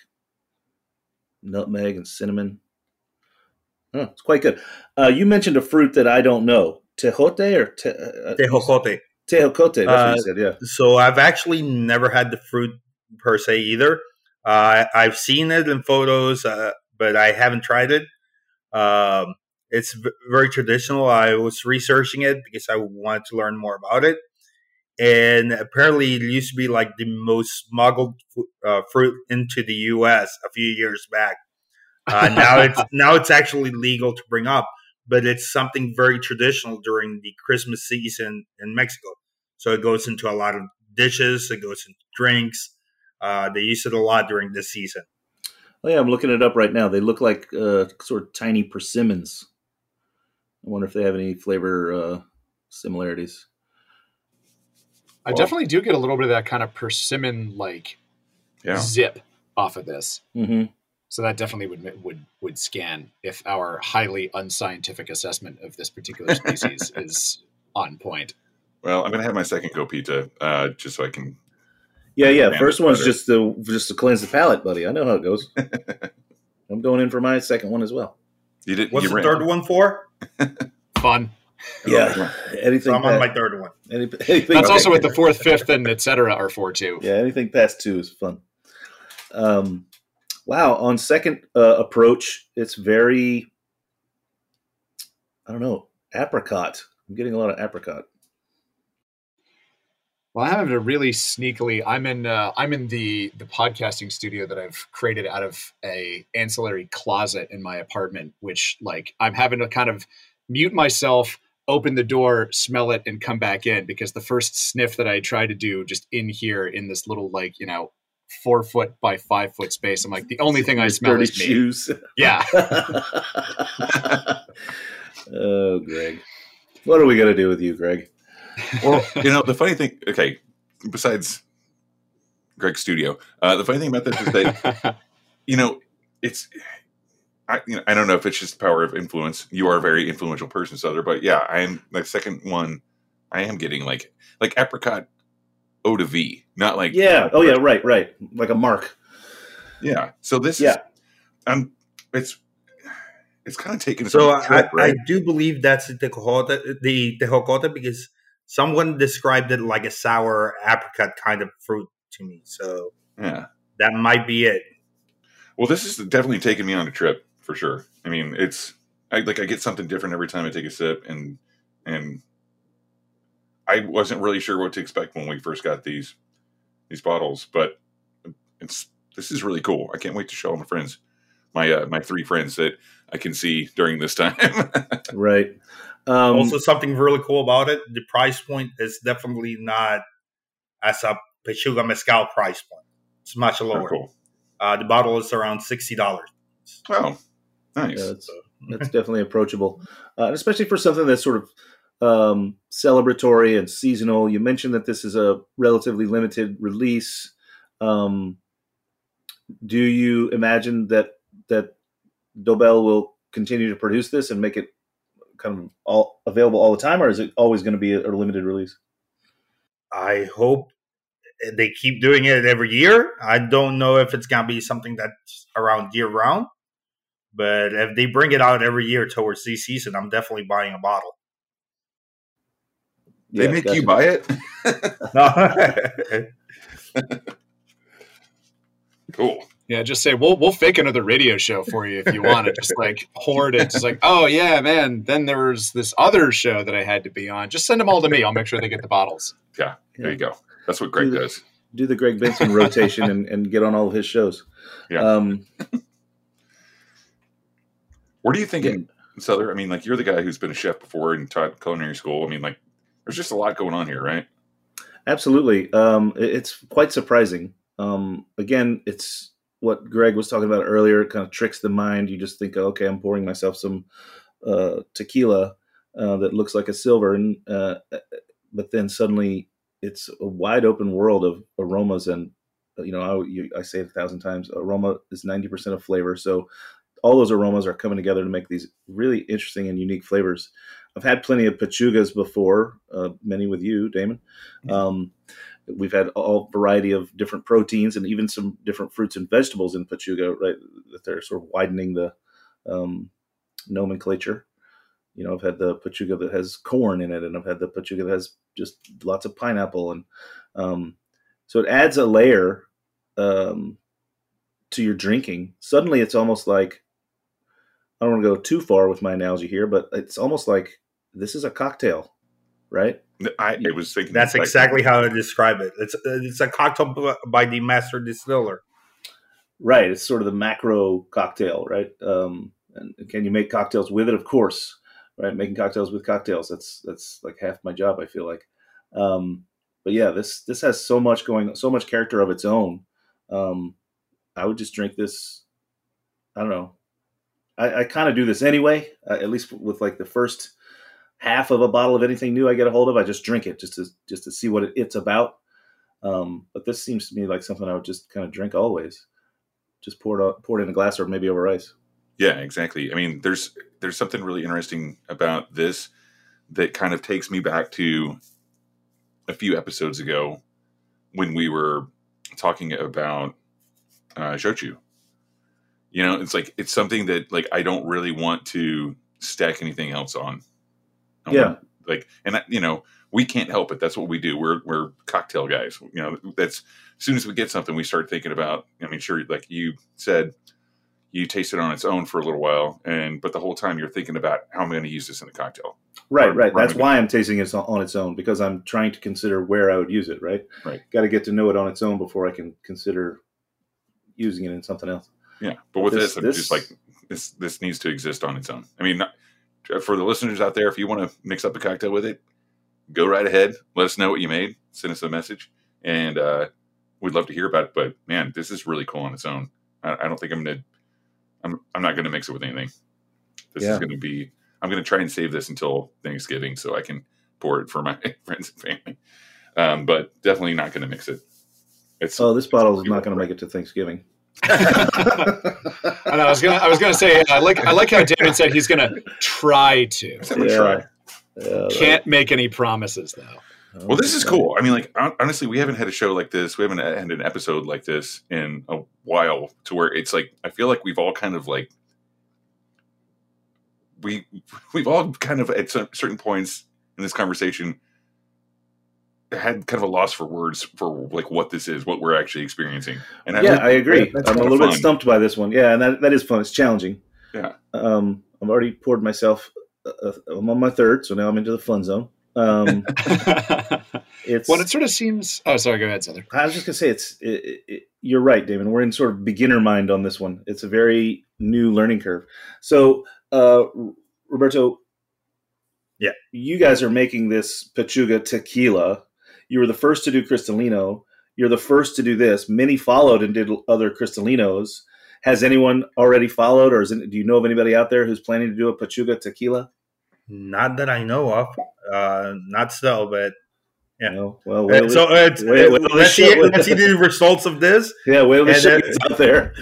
nutmeg and cinnamon. Oh, it's quite good. Uh, you mentioned a fruit that I don't know. Tejote or te- uh, tejocote. Tejocote. That's Uh, what you said, yeah. So I've actually never had the fruit per se either. Uh, I've seen it in photos, uh, but I haven't tried it. Um, it's v- very traditional. I was researching it because I wanted to learn more about it. And apparently it used to be like the most smuggled uh, fruit into the U S a few years back. Uh, now it's now it's actually legal to bring up, but it's something very traditional during the Christmas season in Mexico. So it goes into a lot of dishes. It goes into drinks. Uh, they use it a lot during this season. Oh yeah, I'm looking it up right now. They look like uh, sort of tiny persimmons. I wonder if they have any flavor uh, similarities. I Well- definitely do get a little bit of that kind of persimmon like Yeah. zip off of this. Mm-hmm. So that definitely would would would scan if our highly unscientific assessment of this particular species is on point. Well, I'm going to have my second copita uh, just so I can. Yeah, yeah. Man, First one's better. just to just to cleanse the palate, buddy. I know how it goes. I'm going in for my second one as well. You did. What's you the ran- third one for? Fun. Yeah, anything. So I'm on past, my third one. any, anything That's Okay. also what the fourth, fifth, and et cetera are for too. Yeah, anything past two is fun. Um, wow. On second uh, approach, it's very, I don't know, apricot. I'm getting a lot of apricot. Well, I have a really sneakily. I'm in. Uh, I'm in the the podcasting studio that I've created out of a ancillary closet in my apartment, which like I'm having to kind of mute myself, open the door, smell it, and come back in because the first sniff that I tried to do just in here in this little like you know four foot by five foot space, I'm like the only thing I Your smell dirty is me. shoes. Yeah. Oh, Greg. What are we going to do with you, Greg? Well, you know, the funny thing, okay, besides Greg's studio, uh, the funny thing about this is that, you know, it's, I, you know, I don't know if it's just the power of influence. You are a very influential person, Souther, but yeah, I am, the second one, I am getting like, like apricot O to V, not like, Yeah. Oh, yeah. Right. Right. Like a mark. yeah. So this Yeah. is, um, it's, it's kind of taken. So some I, trip, I right? do believe that's the tejocota, the tejocota because someone described it like a sour apricot kind of fruit to me. So Yeah. that might be it. Well, this is definitely taking me on a trip for sure. I mean, it's I, like I get something different every time I take a sip, and and I wasn't really sure what to expect when we first got these these bottles, but it's this is really cool. I can't wait to show all my friends, my uh, my three friends that I can see during this time. Right. Um, Also, something really cool about it, the price point is definitely not as a Pechuga Mezcal price point. It's much Oh, lower. cool. Uh, the bottle is around sixty dollars. Oh, nice. yeah, that's, that's definitely approachable, uh, and especially for something that's sort of um, celebratory and seasonal. You mentioned that this is a relatively limited release. Um, do you imagine that that Dobel will continue to produce this and make it kind of all available all the time, or is it always going to be a, a limited release? I hope they keep doing it every year. I don't know if it's going to be something that's around year round, but if they bring it out every year towards this season, I'm definitely buying a bottle. They Yeah, make gotcha. you buy it. No. Cool. Yeah, just say we'll we'll fake another radio show for you if you want to. Just like hoard it. Just like, oh yeah, man. Then there was this other show that I had to be on. Just send them all to me. I'll make sure they get the bottles. Yeah, there you go. That's what Greg Do the- does. Do the Greg Benson rotation and, and get on all of his shows. Yeah. Um, What are you thinking, Souther? I mean, like you're the guy who's been a chef before and taught culinary school. I mean, like there's just a lot going on here, right? Absolutely. Um, it- it's quite surprising. Um, again, it's what Greg was talking about earlier. It kind of tricks the mind. You just think, okay, I'm pouring myself some uh, tequila uh, that looks like a silver, and uh, but then suddenly it's a wide open world of aromas. And you know, I, you, I say it a thousand times: aroma is ninety percent of flavor. So all those aromas are coming together to make these really interesting and unique flavors. I've had plenty of pechugas before, uh, many with you, Damon. Um, we've had all variety of different proteins and even some different fruits and vegetables in pechuga, right? That they're sort of widening the um, nomenclature. You know, I've had the pechuga that has corn in it, and I've had the pechuga that has just lots of pineapple, and um, so it adds a layer um, to your drinking. Suddenly, it's almost like, I don't want to go too far with my analogy here, but it's almost like this is a cocktail, right? I, I was thinking That's like- exactly how I describe it. It's it's a cocktail b- by the master distiller. Right. It's sort of the macro cocktail, right? Um, and can you make cocktails with it? Of course, right? Making cocktails with cocktails. That's, that's like half my job, I feel like. Um, but yeah, this, this has so much going, so much character of its own. Um, I would just drink this. I don't know. I, I kind of do this anyway, uh, at least with like the first half of a bottle of anything new I get a hold of. I just drink it just to, just to see what it, it's about. Um, but this seems to me like something I would just kind of drink always. just poured out, poured in a glass or maybe over ice. Yeah, exactly. I mean, there's there's something really interesting about this that kind of takes me back to a few episodes ago when we were talking about uh, shochu. You know, it's like it's something that like I don't really want to stack anything else on. I Yeah. want, like, and I, you know, we can't help it. That's what we do. We're we're cocktail guys. You know, that's as soon as we get something, we start thinking about. I mean, sure, like you said, you taste it on its own for a little while, and but the whole time you're thinking about how am I going to use this in a cocktail. Right, Or- right. or That's maybe- why I'm tasting it on its own, because I'm trying to consider where I would use it, right? Right. Got to get to know it on its own before I can consider using it in something else. Yeah, but with This- this, I'm this- just like this. This needs to exist on its own. I mean, not, for the listeners out there, if you want to mix up a cocktail with it, go right ahead. Let us know what you made. Send us a message, and uh, we'd love to hear about it. But man, this is really cool on its own. I, I don't think I'm gonna. I'm. I'm not gonna mix it with anything. This Yeah. is gonna be. I'm gonna try and save this until Thanksgiving so I can pour it for my friends and family. Um, but definitely not gonna mix it. It's. Oh, this bottle is not going to make it to Thanksgiving. I know. I was gonna. I was gonna say. I like. I like how Damon said he's gonna try to. I'm gonna try. Yeah, Can't make any promises though. Well, this is cool. I mean, like hon- honestly, we haven't had a show like this. We haven't had an episode like this in a while. To where it's like I feel like we've all kind of like we we've all kind of at some certain points in this conversation had kind of a loss for words for like what this is, what we're actually experiencing. And Yeah, I agree. that's I'm a kinda little bit fun. stumped by this one. Yeah, and that, that is fun. It's challenging. Yeah. Um, I've already poured myself. Uh, I'm on my third, so now I'm into the fun zone. Um, it's. Well, it sort of seems. Oh, sorry. Go ahead, Sandra. I was just gonna say it's. It, it, it, you're right, David. We're in sort of beginner mind on this one. It's a very new learning curve. So, uh, Roberto. Yeah. You guys are making this Pechuga tequila. You were the first to do Cristalino. You're the first to do this. Many followed and did other Cristalinos. Has anyone already followed, or is it, do you know of anybody out there who's planning to do a Pechuga tequila? Not that I know of. Uh, not so, but Yeah. No? Well, Uh, wait, so uh, it's, wait, wait, let's, wait, see, wait. let's see the results of this. yeah, wait till the and show then- gets out there.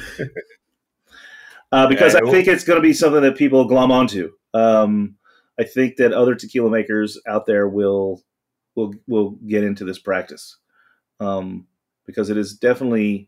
uh, because Yeah, I think it's going to be something that people glom onto. Um, I think that other tequila makers out there will will will get into this practice um, because it is definitely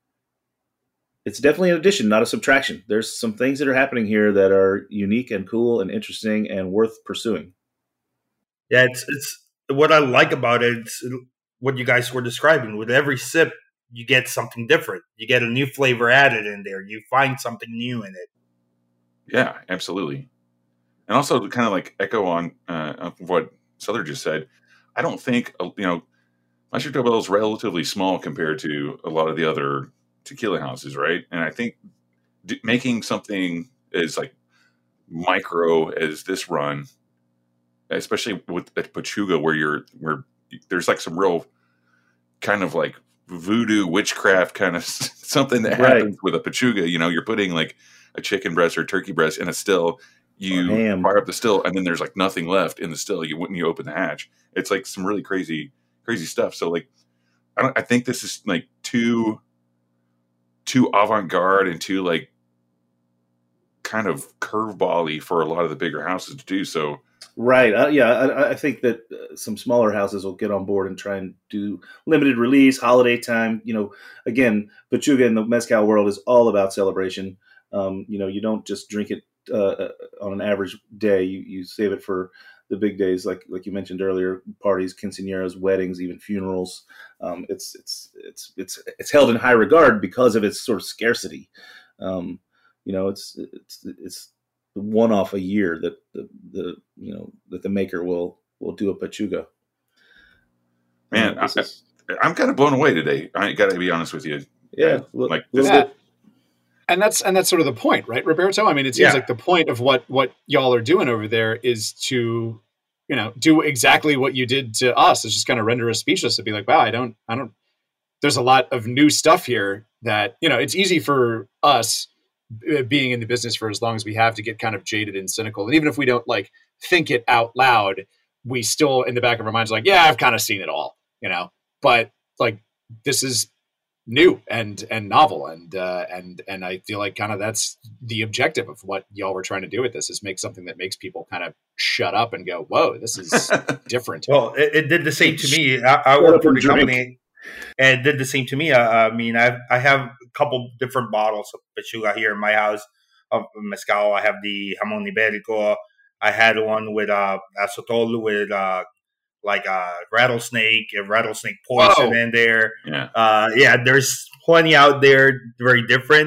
it's definitely an addition, not a subtraction. There's some things that are happening here that are unique and cool and interesting and worth pursuing. Yeah, it's it's what I like about it. It's what you guys were describing. With every sip, you get something different. You get a new flavor added in there. You find something new in it. Yeah, absolutely. And also to kind of like echo on uh, what Souther just said, I don't think, uh, you know, Maestro Dobel is relatively small compared to a lot of the other tequila houses, right? And I think d- making something as like micro as this run, especially with at Pechuga, where you're where there's like some real kind of like voodoo witchcraft kind of something that Right. happens with a Pechuga. You know, you're putting like a chicken breast or turkey breast in a still. You Or ham. fire up the still, and then there's like nothing left in the still. You when you open the hatch, it's like some really crazy, crazy stuff. So like, I don't. I think this is like too, too avant garde and too like, kind of curveball-y for a lot of the bigger houses to do. So Right. Uh, yeah, I, I think that uh, some smaller houses will get on board and try and do limited release, holiday time. You know, again, Pechuga in the mezcal world is all about celebration. Um, you know, you don't just drink it uh, on an average day. You, you save it for the big days, like like you mentioned earlier, parties, quinceañeras, weddings, even funerals. Um, it's it's it's it's it's held in high regard because of its sort of scarcity. Um, you know, it's it's it's one off a year that the, the you know that the maker will will do a Pechuga. man, Uh, this I, is- I'm kind of blown away today. I got to be honest with you. yeah, li- like little Yeah. bit- And that's and that's sort of the point, right, Roberto? I mean, it seems Yeah. like the point of what what y'all are doing over there is to, you know, do exactly what you did to us. It's just kind of render us speechless to be like, wow, I don't, I don't. There's a lot of new stuff here that, you know, it's easy for us uh, being in the business for as long as we have to get kind of jaded and cynical. And even if we don't like think it out loud, we still in the back of our minds like, yeah, I've kind of seen it all, you know. But like, this is new and and novel, and uh, and and I feel like kind of that's the objective of what y'all were trying to do with this, is make something that makes people kind of shut up and go, "Whoa, this is different." Well, it, it did the same to me. I, I Shut work up for and the drink. company, and it did the same to me. I, I mean, I I have a couple different bottles of Pechuga here in my house of mezcal. I have the Jamón Ibérico. I had one with uh, Azotol with uh, like a rattlesnake, a rattlesnake poison Whoa. in there. Yeah. Uh, yeah, there's plenty out there, very different.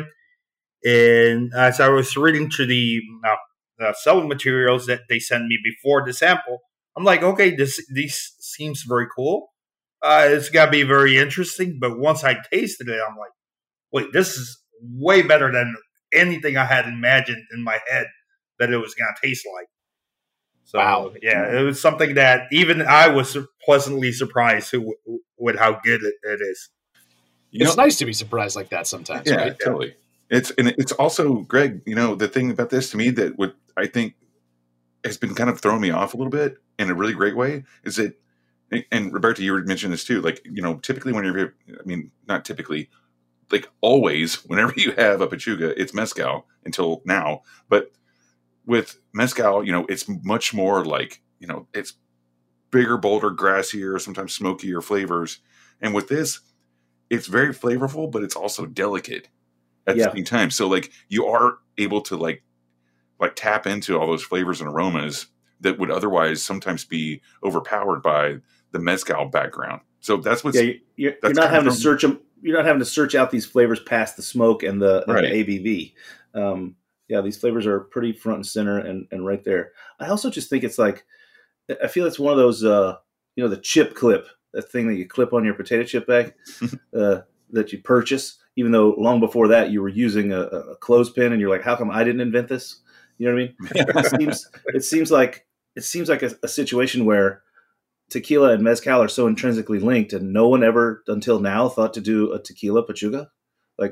And as I was reading through the uh, uh, selling materials that they sent me before the sample, I'm like, okay, this this seems very cool. Uh, it's got to be very interesting. But once I tasted it, I'm like, wait, this is way better than anything I had imagined in my head that it was going to taste like. So, Wow. yeah, it was something that even I was pleasantly surprised with, with how good it, it is. You It's know, nice to be surprised like that sometimes, yeah, right? totally. It's and it's also, Greg, you know, the thing about this to me that what I think has been kind of throwing me off a little bit in a really great way is that, and Roberto, you mentioned this too, like, you know, typically whenever, I mean, not typically, like always, whenever you have a Pechuga, it's mezcal until now. But with mezcal, you know, it's much more like, you know, it's bigger, bolder, grassier, sometimes smokier flavors. And with this, it's very flavorful, but it's also delicate at Yeah. the same time. So like you are able to like like tap into all those flavors and aromas that would otherwise sometimes be overpowered by the mezcal background. So that's what's Yeah, you- you're, you're that's not kind having of to search them. You're not having to search out these flavors past the smoke and the, and Right. the A B V. Um, yeah, these flavors are pretty front and center and, and right there. I also just think it's like, I feel it's one of those, uh, you know, the chip clip, that thing that you clip on your potato chip bag uh, that you purchase, even though long before that you were using a, a clothespin, and you're like, how come I didn't invent this? You know what I mean? It seems, it seems like, it seems like a, a situation where tequila and mezcal are so intrinsically linked, and no one ever until now thought to do a tequila Pechuga. Like,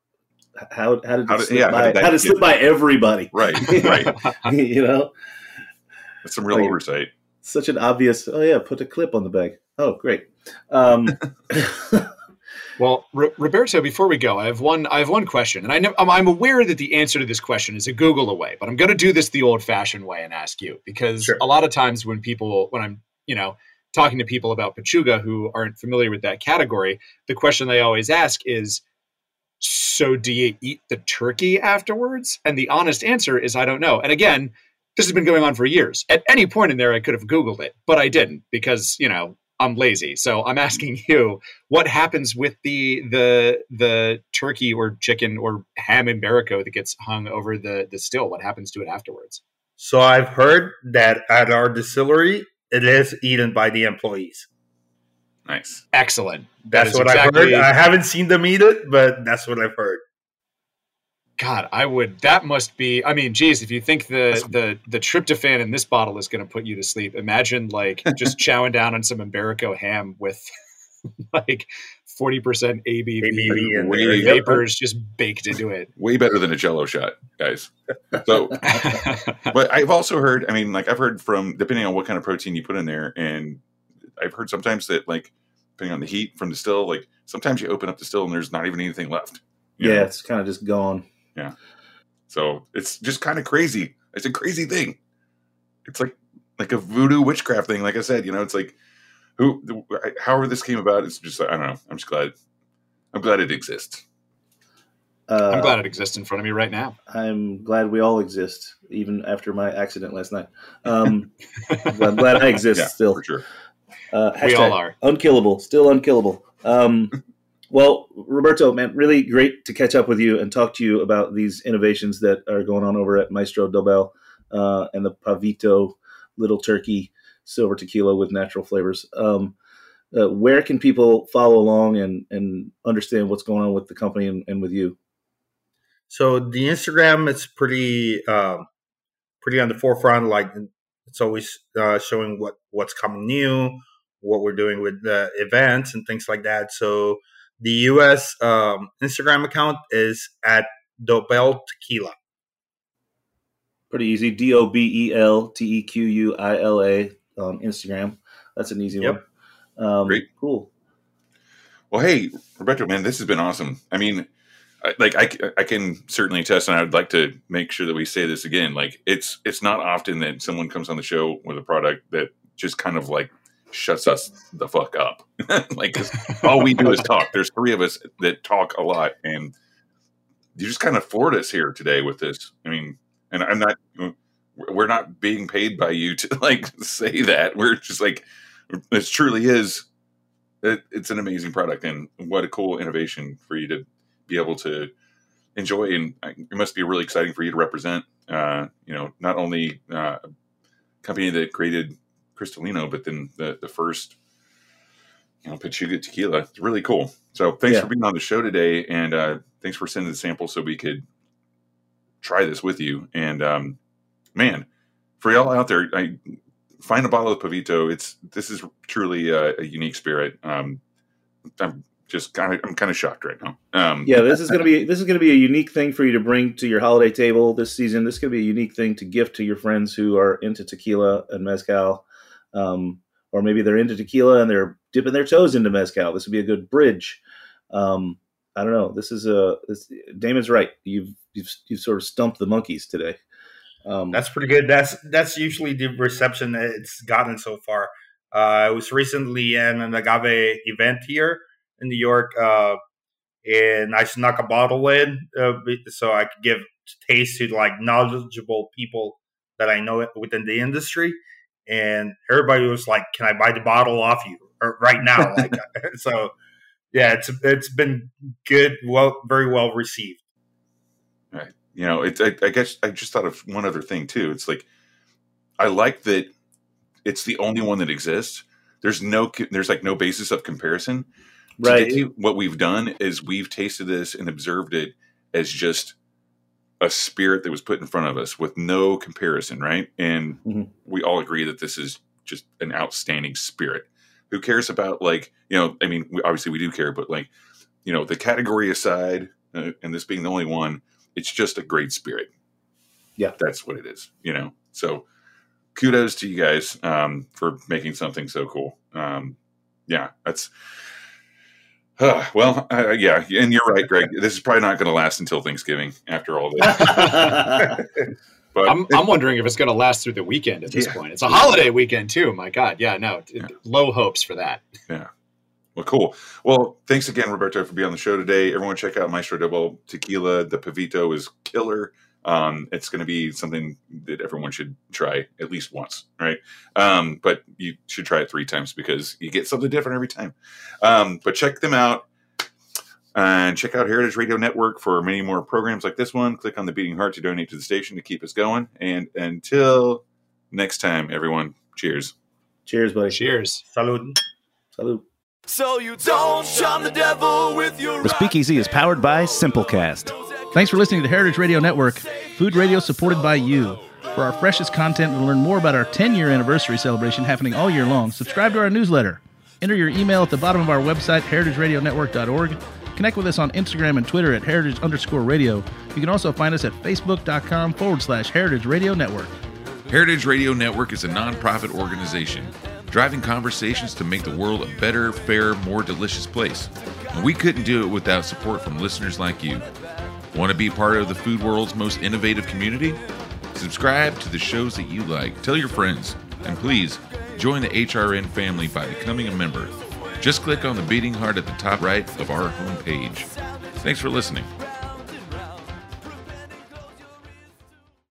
how how did it How did- slip yeah, how by? did that How did it slip get- by everybody? right, right. You know, That's some real Like- oversight. such an obvious. Oh yeah, put a clip on the bag. Oh great. Um, Well, R- Roberto, before we go, I have one. I have one question, and I know I'm, I'm aware that the answer to this question is a Google away, but I'm going to do this the old-fashioned way and ask you, because Sure. a lot of times when people, when I'm, you know, talking to people about Pechuga who aren't familiar with that category, the question they always ask is, "So do you eat the turkey afterwards?" And the honest answer is, I don't know. And again, this has been going on for years. At any point in there, I could have Googled it, but I didn't because, you know, I'm lazy. So I'm asking you, what happens with the the the turkey or chicken or ham Iberico that gets hung over the the still? What happens to it afterwards? So I've heard that at our distillery, it is eaten by the employees. Nice. Excellent. That That's is what exactly- I've heard. I haven't seen them eat it, but that's what I've heard. God, I would. That must be. I mean, geez, if you think the the the tryptophan in this bottle is going to put you to sleep, imagine like just chowing down on some Iberico ham with like forty percent A B V, A B V in Way- there. Yep. vapors just baked into it. Way better than a Jello shot, guys. So, but I've also heard. I mean, like I've heard from depending on what kind of protein you put in there, and I've heard sometimes that like depending on the heat from the still, like sometimes you open up the still and there's not even anything left. you yeah, know? it's kind of just gone. So it's just kind of crazy. It's a crazy thing. It's like like a voodoo witchcraft thing. Like I said, you know, it's like who, however this came about. It's just I don't know. I'm just glad. I'm glad it exists. Uh, I'm glad it exists in front of me right now. I'm glad we all exist, even after my accident last night. Um, I'm glad I exist Yeah, still. for sure. Uh, We all hashtag are. unkillable, still unkillable. Um, well, Roberto, man, really great to catch up with you and talk to you about these innovations that are going on over at Maestro Dobel uh, and the Pavito Little Turkey Silver Tequila with natural flavors. Um, uh, where can people follow along and, and understand what's going on with the company and, and with you? So the Instagram is pretty, um, pretty on the forefront. Like it's always uh, showing what what's coming new, what we're doing with the events and things like that. So the U S um, Instagram account is at Dobel Tequila. Pretty easy. D O B E L T E Q U I L A on Instagram. That's an easy Yep. one. Um, Great. Cool. Well, hey, Roberto, man, this has been awesome. I mean, I, like I, I can certainly attest, and I would like to make sure that we say this again. Like it's it's not often that someone comes on the show with a product that just kind of like shuts us the fuck up. Like all we do is talk. There's three of us that talk a lot, and you just kind of floored us here today with this. I mean, and I'm not, we're not being paid by you to like say that. We're just like, it truly is. It, it's an amazing product, and what a cool innovation for you to be able to enjoy. And it must be really exciting for you to represent, uh, you know, not only uh, a company that created Cristalino, but then the, the first, you know, Pachuga tequila. It's really cool. So thanks yeah. for being on the show today. And uh, thanks for sending the sample so we could try this with you. And um, man, for y'all out there, I find a bottle of Pavito. It's, this is truly a, a unique spirit. Um, I'm just kind of, I'm kind of shocked right now. Um, yeah, this is going to be, this is going to be a unique thing for you to bring to your holiday table this season. This is going to be a unique thing to gift to your friends who are into tequila and mezcal. Um, or maybe they're into tequila and they're dipping their toes into mezcal. This would be a good bridge. Um, I don't know. This is a, this, Damon's right. You've, you've, you've sort of stumped the monkeys today. Um, that's pretty good. That's, that's usually the reception that it's gotten so far. Uh, I was recently in an agave event here in New York, uh, and I snuck a bottle in, uh, so I could give taste to like knowledgeable people that I know within the industry. And everybody was like, "Can I buy the bottle off you or right now?" Like, so, yeah, it's it's been good, well, very well received. Right. You know, it's. I, I guess I just thought of one other thing too. It's like I like that it's the only one that exists. There's no, there's like no basis of comparison. Right. Today, what we've done is we've tasted this and observed it as just a spirit that was put in front of us with no comparison, right? And mm-hmm. we all agree that this is just an outstanding spirit. Who cares about, like, you know, I mean, we, obviously we do care, but like, you know, the category aside, uh, and this being the only one, it's just a great spirit. Yeah. That's what it is, you know? So kudos to you guys um, for making something so cool. Um, yeah, that's, Uh, well, uh, yeah, and you're right, Greg. This is probably not going to last until Thanksgiving after all this. But I'm, I'm wondering if it's going to last through the weekend at this yeah. point. It's a holiday weekend too. My God, yeah, no, yeah. low hopes for that. Yeah. Well, cool. Well, thanks again, Roberto, for being on the show today. Everyone, check out Maestro Double Tequila. The Pavito is killer. Um, it's going to be something that everyone should try at least once, right? Um, but you should try it three times because you get something different every time. Um, but check them out and check out Heritage Radio Network for many more programs like this one. Click on the beating heart to donate to the station to keep us going. And until next time, everyone, cheers. Cheers, buddy. Cheers. Salud. Salud. So you don't shun the devil with your The Speakeasy is powered by Simplecast. Thanks for listening to Heritage Radio Network, food radio supported by you. For our freshest content and to learn more about our ten-year anniversary celebration happening all year long, subscribe to our newsletter. Enter your email at the bottom of our website, heritage radio network dot org. Connect with us on Instagram and Twitter at heritage underscore radio. You can also find us at facebook.com forward slash heritage radio network. Heritage Radio Network is a nonprofit organization driving conversations to make the world a better, fairer, more delicious place. And we couldn't do it without support from listeners like you. Want to be part of the food world's most innovative community? Subscribe to the shows that you like. Tell your friends. And please, join the H R N family by becoming a member. Just click on the beating heart at the top right of our homepage. Thanks for listening.